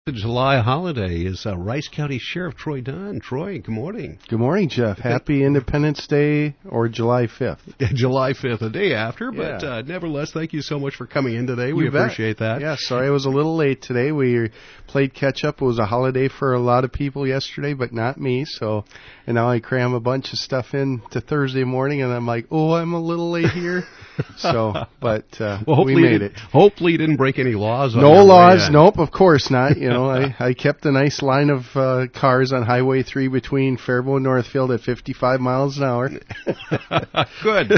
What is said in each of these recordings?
The July holiday is Rice County Sheriff Troy Dunn. Troy, good morning. Good morning, Jeff. Happy Independence Day, or July 5th. July 5th, a day after, but nevertheless, thank you so much for coming in today. We appreciate that. Yeah, sorry I was a little late today. We played catch-up. It was a holiday for a lot of people yesterday, but not me. And now I cram a bunch of stuff in to Thursday morning, and I'm like, I'm a little late here. We made it. Hopefully you didn't break any laws. No laws. Nope, of course not. I kept a nice line of cars on Highway 3 between Faribault and Northfield at 55 miles an hour. Good.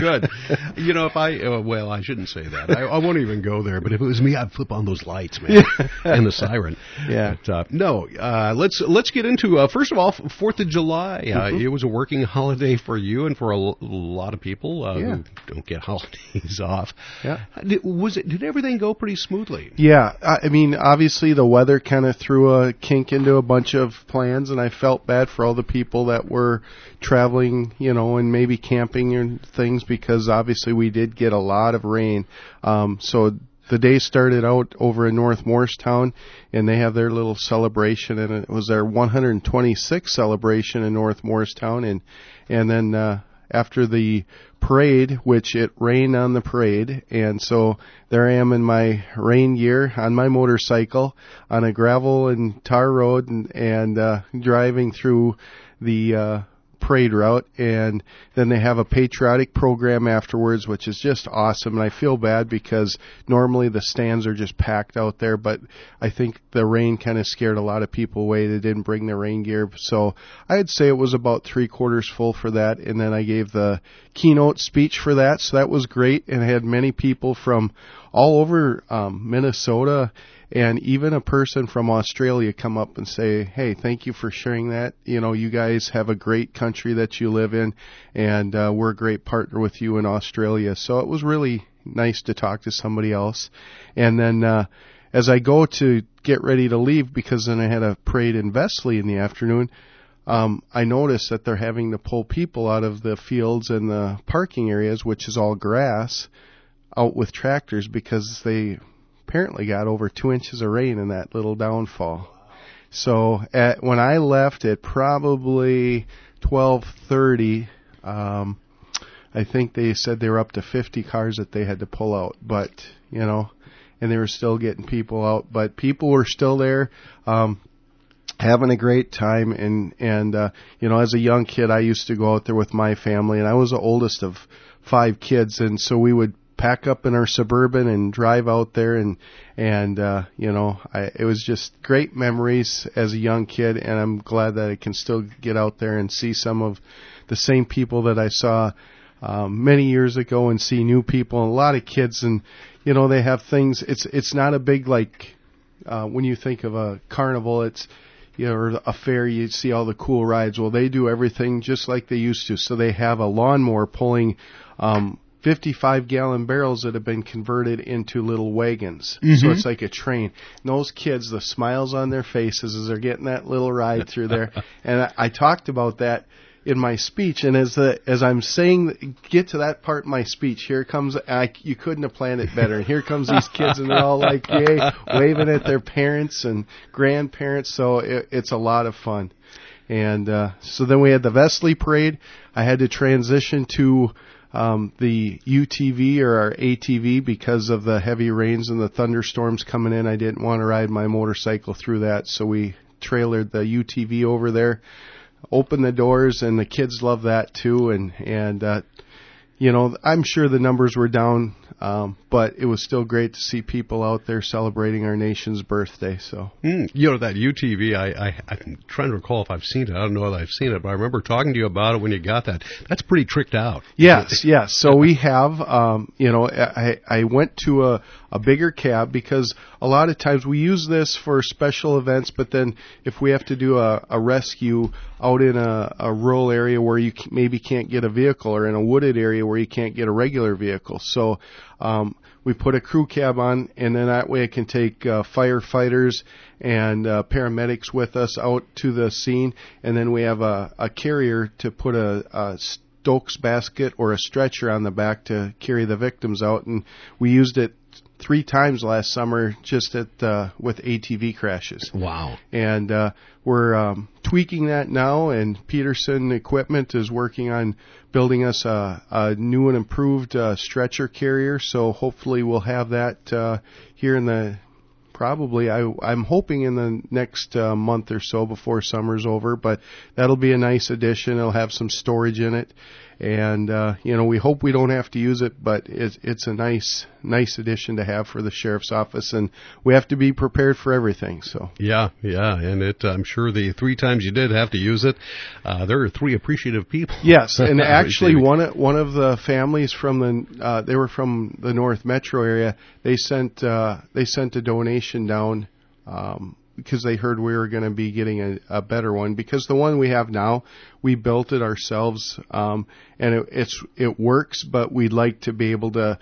If I shouldn't say that. I won't even go there, but if it was me, I'd flip on those lights, man, and the siren. Yeah. But, let's get into, first of all, 4th of July. It was a working holiday for you and for a lot of people who don't get holidays off. Yeah. Did everything go pretty smoothly? Yeah. I mean, obviously the weather kind of threw a kink into a bunch of plans, and I felt bad for all the people that were traveling, and maybe camping and things, because obviously we did get a lot of rain. So the day started out over in North Morristown, and they have their little celebration, and it was their 126th celebration in North Morristown, and then after the parade, which it rained on the parade, and so there I am in my rain gear on my motorcycle on a gravel and tar road, and driving through the parade route, and then they have a patriotic program afterwards, which is just awesome. And I feel bad because normally the stands are just packed out there, but I think the rain kind of scared a lot of people away that didn't bring their rain gear. So I'd say it was about 3/4 full for that, and then I gave the keynote speech for that, so that was great, and I had many people from all over Minnesota, and even a person from Australia come up and say, hey, thank you for sharing that. You guys have a great country that you live in, and we're a great partner with you in Australia. So it was really nice to talk to somebody else. And then as I go to get ready to leave, because then I had a parade in Vesely in the afternoon, I noticed that they're having to pull people out of the fields and the parking areas, which is all grass, out with tractors, because they apparently got over 2 inches of rain in that little downfall. So when I left at probably 12:30, I think they said they were up to 50 cars that they had to pull out, but and they were still getting people out, but people were still there, having a great time. And as a young kid, I used to go out there with my family, and I was the oldest of 5 kids, and so we would pack up in our Suburban and drive out there, and it was just great memories as a young kid, and I'm glad that I can still get out there and see some of the same people that I saw many years ago, and see new people, and a lot of kids, and they have things. It's not a big, like when you think of a carnival, it's or a fair, you see all the cool rides. Well, they do everything just like they used to. So they have a lawnmower pulling 55-gallon barrels that have been converted into little wagons. Mm-hmm. So it's like a train. And those kids, the smiles on their faces as they're getting that little ride through there. And I talked about that in my speech. And as I'm saying, get to that part in my speech, here comes, you couldn't have planned it better. And here comes these kids, and they're all like, yay, waving at their parents and grandparents. So it's a lot of fun. And so then we had the Vesely parade. I had to transition to the UTV or our ATV because of the heavy rains and the thunderstorms coming in. I didn't want to ride my motorcycle through that, so we trailered the UTV over there, opened the doors, and the kids love that too. And I'm sure the numbers were down, but it was still great to see people out there celebrating our nation's birthday. So, that UTV, I'm trying to recall if I've seen it. I don't know if I've seen it, but I remember talking to you about it when you got that. That's pretty tricked out. Yes. So we have, I went to a bigger cab, because a lot of times we use this for special events, but then if we have to do a rescue out in a rural area where you maybe can't get a vehicle, or in a wooded area where you can't get a regular vehicle. So we put a crew cab on, and then that way I can take firefighters and paramedics with us out to the scene, and then we have a carrier to put a Stokes basket or a stretcher on the back to carry the victims out, and we used it 3 times last summer just with ATV crashes. Wow. And we're tweaking that now, and Peterson Equipment is working on building us a new and improved stretcher carrier, so hopefully we'll have that here in the I'm hoping in the next month or so before summer's over, but that'll be a nice addition. It'll have some storage in it, and we hope we don't have to use it, but it's a nice addition to have for the sheriff's office, and we have to be prepared for everything. So yeah, and I'm sure the 3 times you did have to use it, there are 3 appreciative people. Yes, and actually one of the families from they were from the North Metro area. They sent a donation down because they heard we were going to be getting a better one, because the one we have now, we built it ourselves, and it works, but we'd like to be able to,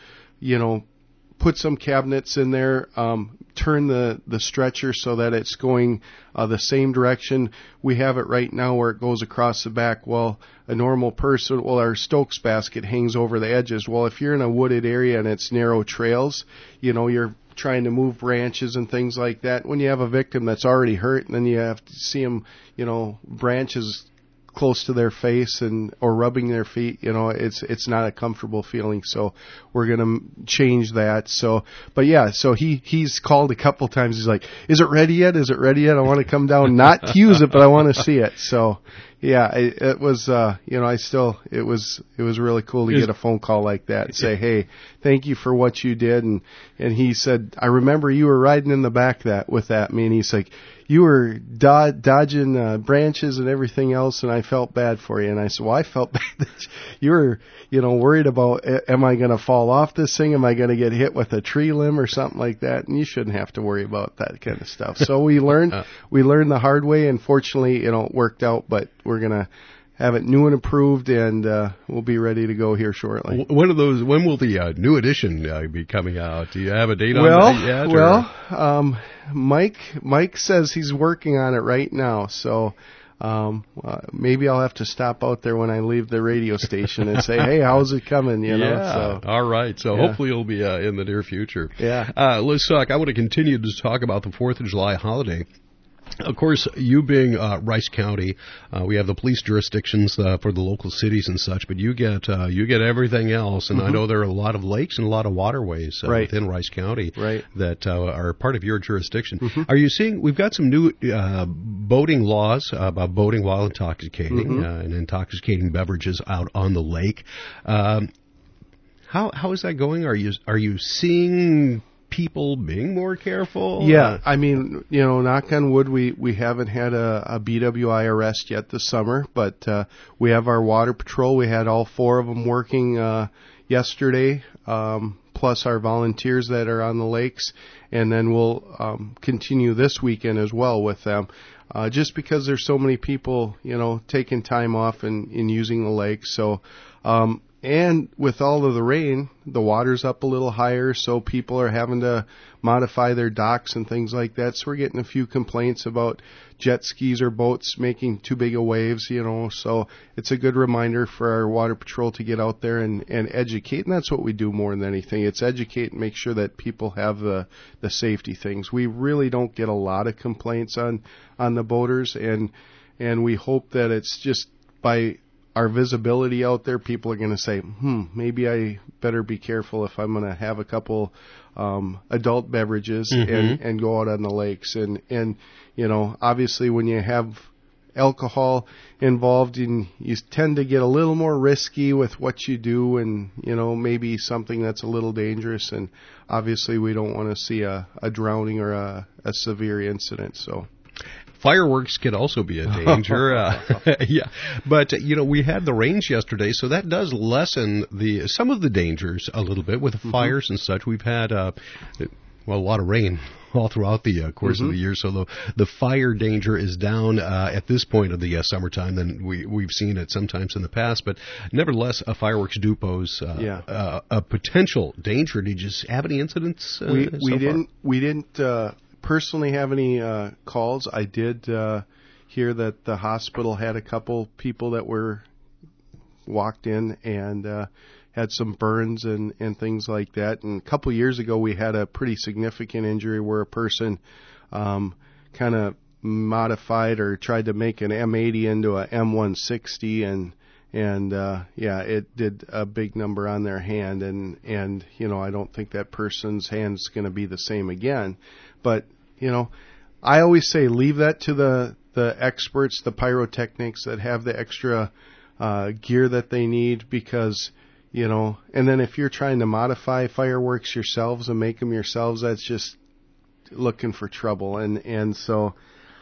put some cabinets in there, turn the stretcher so that it's going the same direction. We have it right now where it goes across the back. Well, a normal person, our Stokes basket hangs over the edges. Well, if you're in a wooded area and it's narrow trails, you're trying to move branches and things like that. When you have a victim that's already hurt, and then you have to see them, branches close to their face or rubbing their feet, it's not a comfortable feeling. So we're going to change that. So he's called a couple times. He's like, "Is it ready yet? Is it ready yet? I want to come down, not to use it, but I want to see it." So yeah, it was, it was really cool to get a phone call like that and say, "Hey, thank you for what you did." And he said, "I remember you were riding in the back with that me." And he's like, "You were dodging branches and everything else, and I felt bad for you." And I said, "Well, I felt bad that you were, worried about, am I going to fall off this thing? Am I going to get hit with a tree limb or something like that? And you shouldn't have to worry about that kind of stuff." So we learned the hard way, and fortunately, it worked out, but we're going to have it new and improved, and we'll be ready to go here shortly. When will the new edition be coming out? Do you have a date on that yet? Well, Mike says he's working on it right now, so maybe I'll have to stop out there when I leave the radio station and say, "Hey, how's it coming?" Yeah. So, all right. So hopefully it'll be in the near future. Yeah. Let's talk. I want to continue to talk about the 4th of July holiday. Of course, you being Rice County, we have the police jurisdictions for the local cities and such, but you get everything else. And I know there are a lot of lakes and a lot of waterways within Rice County that are part of your jurisdiction. Are you seeing? We've got some new boating laws about boating while intoxicating and intoxicating beverages out on the lake. How is that going? Are you seeing people being more careful? Yeah, I mean, knock on wood, we haven't had a BWI arrest yet this summer, but we have our water patrol. We had all 4 of them working yesterday, plus our volunteers that are on the lakes, and then we'll continue this weekend as well with them. Just because there's so many people, taking time off and using the lake. So, and with all of the rain, the water's up a little higher, so people are having to modify their docks and things like that. So we're getting a few complaints about jet skis or boats making too big of waves, So it's a good reminder for our water patrol to get out there and educate. And that's what we do more than anything. It's educate and make sure that people have the safety things. We really don't get a lot of complaints on the boaters, and we hope that it's just by our visibility out there, people are going to say, maybe I better be careful if I'm going to have a couple adult beverages and go out on the lakes. And obviously when you have alcohol involved, and you tend to get a little more risky with what you do, and maybe something that's a little dangerous, and obviously we don't want to see a drowning or a severe incident. So fireworks can also be a danger. Yeah, but we had the rains yesterday, so that does lessen some of the dangers a little bit with the fires and such. We've had a lot of rain all throughout the course of the year, so the fire danger is down at this point of the summertime than we've seen it sometimes in the past. But nevertheless, fireworks do pose a potential danger. Did you have any incidents? We didn't personally have any calls. I did hear that the hospital had a couple people that were walked in and had some burns and things like that. And a couple years ago, we had a pretty significant injury where a person kind of modified or tried to make an M80 into a M160, and it did a big number on their hand, and I don't think that person's hand's going to be the same again. But I always say leave that to the experts, the pyrotechnics that have the extra gear that they need, because and then if you're trying to modify fireworks yourselves and make them yourselves, that's just looking for trouble. And so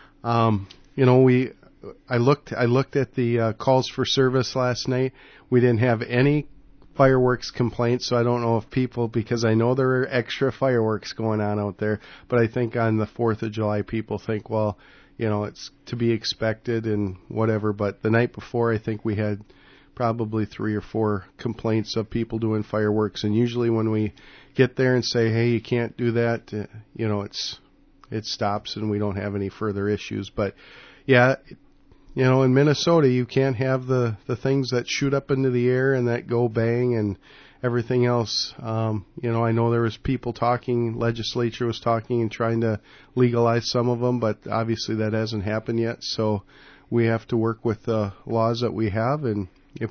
I looked at the calls for service last night. We didn't have any fireworks complaints, so I don't know if people, because I know there are extra fireworks going on out there, but I think on the 4th of July people think, well, it's to be expected and whatever. But the night before, I think we had probably 3 or 4 complaints of people doing fireworks, and usually when we get there and say, hey, you can't do that, it stops and we don't have any further issues. But yeah, in Minnesota, you can't have the things that shoot up into the air and that go bang and everything else. I know there was people talking, legislature was talking and trying to legalize some of them, but obviously that hasn't happened yet. So we have to work with the laws that we have. And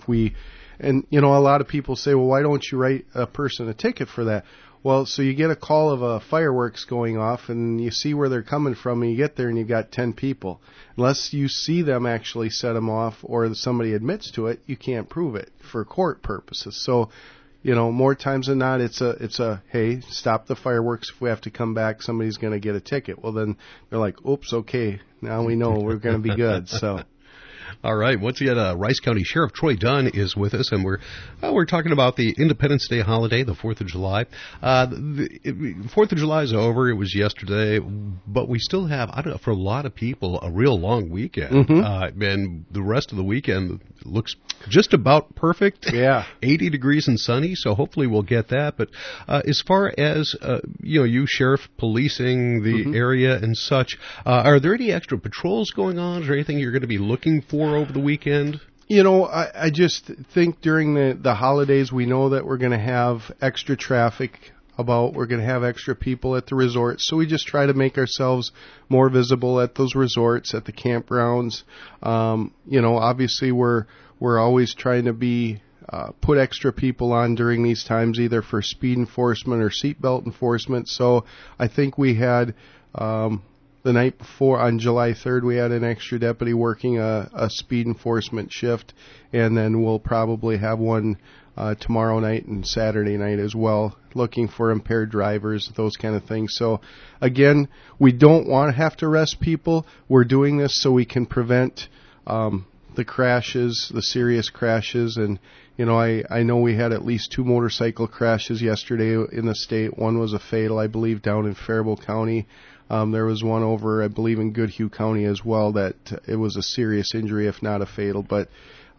a lot of people say, well, why don't you write a person a ticket for that? Well, so you get a call of a fireworks going off, and you see where they're coming from, and you get there and you've got 10 people. Unless you see them actually set them off or somebody admits to it, you can't prove it for court purposes. So, more times than not, it's a hey, stop the fireworks. If we have to come back, somebody's going to get a ticket. Well, then they're like, oops, okay, now we know we're going to be good. So. All right. Once again, Rice County Sheriff Troy Dunn is with us, and we're talking about the Independence Day holiday, the 4th of July. The 4th of July is over. It was yesterday, but we still have, I don't know, for a lot of people, a real long weekend. Mm-hmm. And the rest of the weekend looks just about perfect. Yeah. 80 degrees and sunny, so hopefully we'll get that. But as far as, you, Sheriff, policing the mm-hmm. area and such, are there any extra patrols going on? Is there anything you're going to be looking for over the weekend? I just think during the holidays, we know that we're going to have extra traffic we're going to have extra people at the resorts. So we just try to make ourselves more visible at those resorts, at the campgrounds. Obviously we're always trying to put extra people on during these times, either for speed enforcement or seatbelt enforcement. So I think we had, the night before, on July 3rd, we had an extra deputy working a speed enforcement shift, and then we'll probably have one tomorrow night and Saturday night as well, looking for impaired drivers, those kind of things. So, again, we don't want to have to arrest people. We're doing this so we can prevent the crashes, the serious crashes. And, I know we had at least 2 motorcycle crashes yesterday in the state. One was a fatal, I believe, down in Faribault County. There was one over, I believe, in Goodhue County as well that it was a serious injury, if not a fatal. But,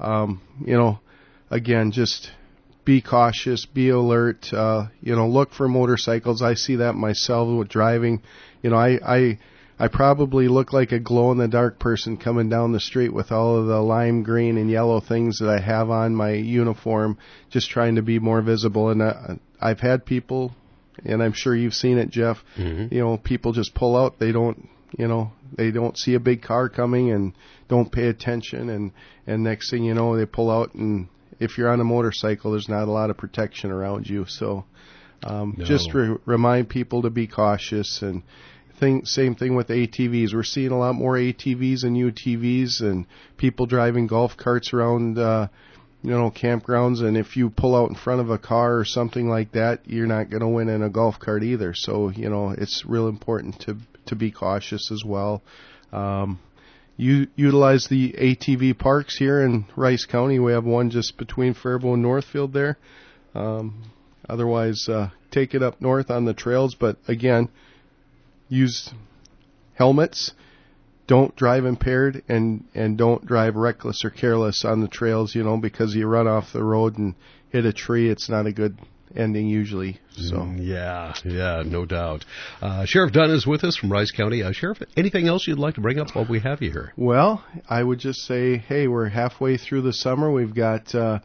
again, just be cautious, be alert, look for motorcycles. I see that myself with driving. I probably look like a glow-in-the-dark person coming down the street with all of the lime green and yellow things that I have on my uniform, just trying to be more visible. And I've had people, and I'm sure you've seen it, Jeff, mm-hmm. People just pull out. They don't see a big car coming and don't pay attention. And next thing you know, they pull out, and if you're on a motorcycle, there's not a lot of protection around you. So no. Just remind people to be cautious. And same thing with ATVs. We're seeing a lot more ATVs and UTVs and people driving golf carts around campgrounds, and if you pull out in front of a car or something like that, you're not going to win in a golf cart either. So, it's real important to be cautious as well. You utilize the ATV parks here in Rice County. We have one just between Faribault and Northfield there. Otherwise, take it up north on the trails. But again, use helmets. Don't drive impaired, and don't drive reckless or careless on the trails, because you run off the road and hit a tree. It's not a good ending usually. So yeah, no doubt. Sheriff Dunn is with us from Rice County. Sheriff, anything else you'd like to bring up while we have you here? Well, I would just say, hey, we're halfway through the summer. We've got the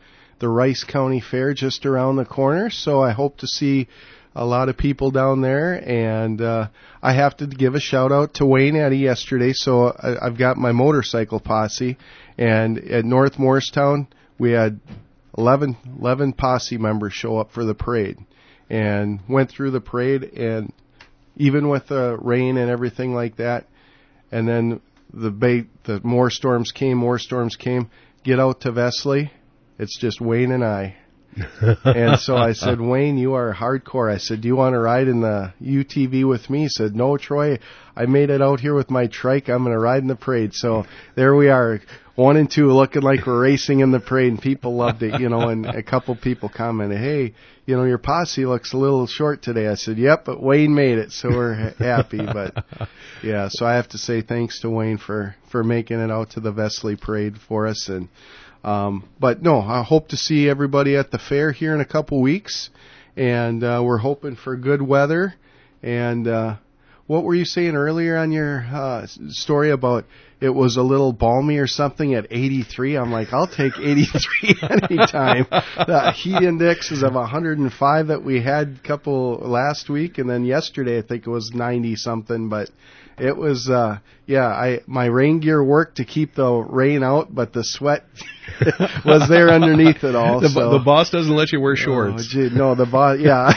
the Rice County Fair just around the corner, so I hope to see a lot of people down there. And I have to give a shout out to Wayne Eddy yesterday. So I've got my motorcycle posse, and at North Morristown we had 11 posse members show up for the parade, and went through the parade, and even with the rain and everything like that, and then more storms came, get out to Vesely, it's just Wayne and I. And so I said, Wayne, you are hardcore. I said, do you want to ride in the UTV with me? He said, no, Troy, I made it out here with my trike. I'm going to ride in the parade. So there we are, 1 and 2, looking like we're racing in the parade, and people loved it, and a couple people commented, hey, your posse looks a little short today. I said, yep, but Wayne made it, so we're happy. But yeah, so I have to say thanks to Wayne for making it out to the Vesely parade for us. And but no, I hope to see everybody at the fair here in a couple weeks, and we're hoping for good weather. And what were you saying earlier on your story about it was a little balmy or something at 83? I'm like, I'll take 83 anytime. The heat index is of 105 that we had last week, and then yesterday I think it was 90 something, but it was, my rain gear worked to keep the rain out, but the sweat was there underneath it all. The boss doesn't let you wear shorts. Oh, gee, no, the boss, yeah.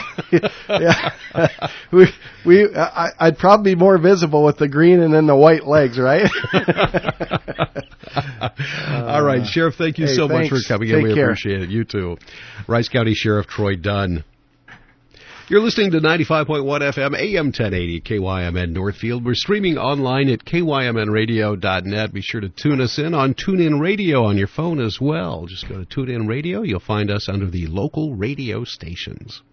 Yeah. I'd probably be more visible with the green and then the white legs, right? All right, Sheriff, thank you so much for coming in. We appreciate it. You too. Rice County Sheriff Troy Dunn. You're listening to 95.1 FM, AM 1080, KYMN Northfield. We're streaming online at kymnradio.net. Be sure to tune us in on TuneIn Radio on your phone as well. Just go to TuneIn Radio. You'll find us under the local radio stations.